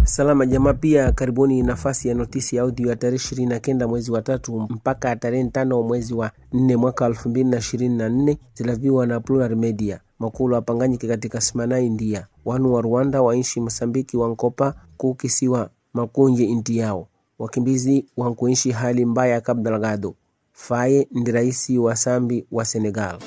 Salama jamaa, pia karibuni nafasi ya notisi ya audio ya tarehe 29 mwezi wa 3 mpaka tarehe 5 mwezi wa 4 mwaka 2024, zilaviwa na Plural Media. Makulu apanganyike katika Smana India. Wanu wa Rwanda waishi Mosambiki wankopa kukisiwa makunje inti yao. Wakimbizi wankuishi hali mbaya Kabdalgado. Faye ndi raisi wa Sambi wa Senegal.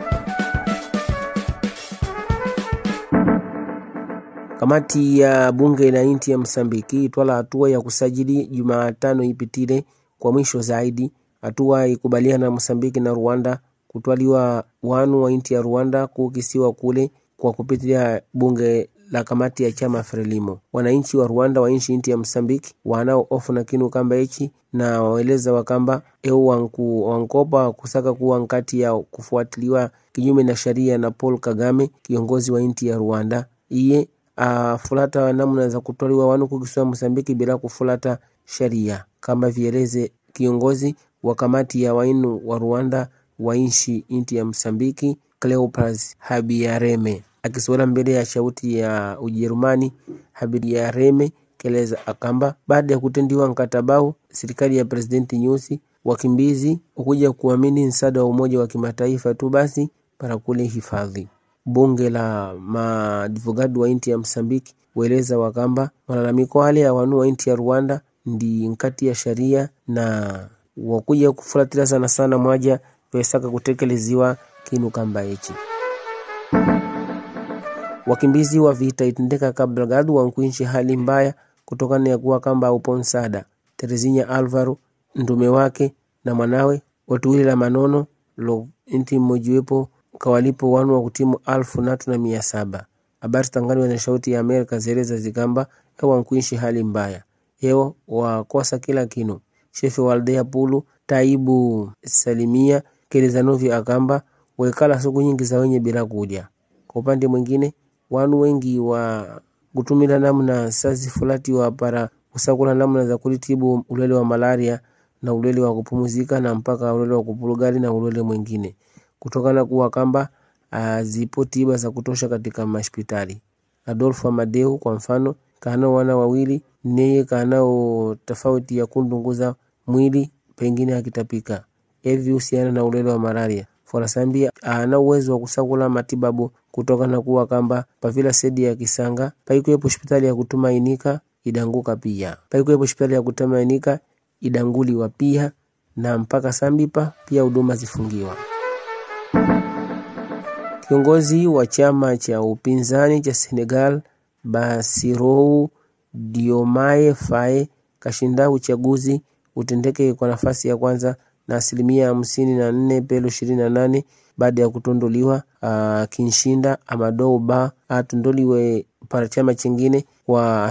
Kamati ya bunge la inti ya Msambiki itwala hatua ya kusajili Jumatano ipitile kwa mwisho zaidi. Hatua ikubaliana na Msambiki na Rwanda kutwaliwa wanu wa inti ya Rwanda kukisiwa kule kwa kupitia bunge la kamati ya chama Frelimo. Wananchi wa Rwanda waishi inti ya Msambiki wanao ofu na kinu kamba echi na waeleza wakamba wankopa kusaka kuwa nkati ya kufuatiliwa kinyume na sharia na Paul Kagame, kiongozi wa inti ya Rwanda. Iye fulata namna za kutwaliwa wanu kukisiwa Msambiki bila kufulata sharia, kama vieleze kiongozi wa kamati ya wainu wa Rwanda waishi inti ya Msambiki Cleopas Habiyaremye. Akiswala mbele ya shauti ya Ujerumani, Habiyaremye keleza akamba baada ya kutendiwa mkatabao serikali ya Presidenti Nyusi, wakimbizi ukuja kuamini msaada wa Umoja wa Kimataifa tu basi para kule hifadhi. Bunge la madivogado wa inti ya Msambiki weleza wakamba malalamiko wale ya wanu wa inti ya Rwanda ndi nkati ya sharia na wakuja kufuatila sana mwaja wesaka kutekeleziwa kinu kamba echi. Wakimbizi wa vita itendeka Kabdalgado wankuishi hali mbaya kutokana ya kuwa kamba upo msaada. Terezinya Alvaro ndume wake na mwanawe watuwili la manono lo inti mmojiwepo kawalipo wanu wa kutimu 1700. Habari tangani na shauti ya Amerika zeleza zikamba wankuishi hali mbaya. Yeo wakosa kila kinu. Shefe Waldea Pulu Taibu Salimia Kelezanovi akamba wekala siku nyingi za wenye bila kuja. Kwa upande mwingine wanu wengi wa kutumila namna sazi fulati wa para usakula namna za kulitibu ulele wa malaria na ulele wa kupumuzika na mpaka ulele wa kupulugari na ulele mwingine. Kutokana kuwa kamba zipo tiba za kutosha katika hospitali. Adolfo Amadeu kwa mfano kanao wana wawili, neye kanao tofauti ya kundunguza mwili pengine akitapika. Evi usiana na ulele wa malaria. Forasambia ana uwezo wa kusakula matibabu kutokana kuwa kamba pavila sedi ya Kisanga paikuwepo hospitali ya Kutumainika idanguka pia. Paikuwepo hospitali ya Kutumainika idanguliwa pia na mpaka Sambipa pia huduma zifungiwa. Kiongozi wa chama cha upinzani cha Senegal Bassirou Diomaye Faye kashinda uchaguzi utendeke kwa nafasi ya kwanza na 54.28 baada ya kutonduliwa. Kinshinda Amadou Ba atondoliwe para chama chingine kwa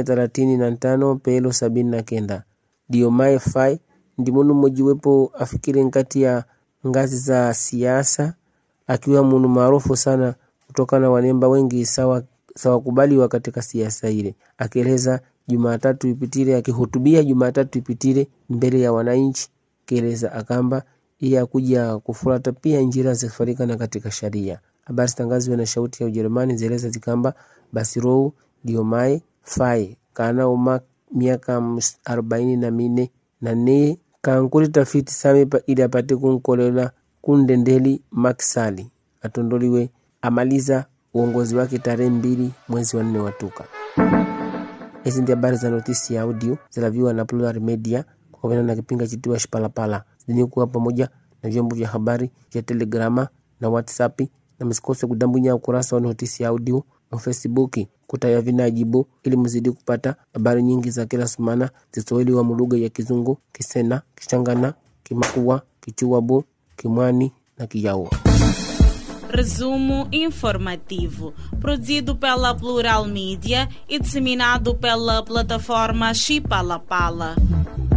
35.79. Diomaye Faye ndi munu mmojiwepo afikiri nkati ya ngazi za siasa, akiwa munu maarufu sana kutokana wanemba wengi sawa kubaliwa katika siasa ile. Akieleza Jumatatu ipitile, akihutubia Jumatatu ipitile mbele ya wananchi, keleza akamba iya kuja kufuata pia njira zifarikana katika sharia. Habari tangazo na shauti ya Ujerumani zeleza zikamba Bassirou Diomaye Faye kana miaka 44 na ne kankuli tafiti Samipa ili apate kunkolela kundendeli Maksali atondoliwe amaliza uongozi wake tarehe 2 mwezi wa 4 watuka. Hizi ndi habari za notisi ya audio zilaviwa na Plural Media kwa na kipinga chitiwa Shipalapala. Zini kuwa pamoja na vyombo vya habari vya Telegrama na WhatsApp, na msikose kudambunya ukurasa wa notisi ya audio na Facebook kutaya vinajibu ili mzidi kupata habari nyingi za kila sumana zisoweli wa mulugha ya Kizungu, Kisena, Kishangana, Kimakua, Kichuabu, Kimwani na Kijaua. Resumo informativo, produzido pela Plural Media e disseminado pela plataforma Chipalapala.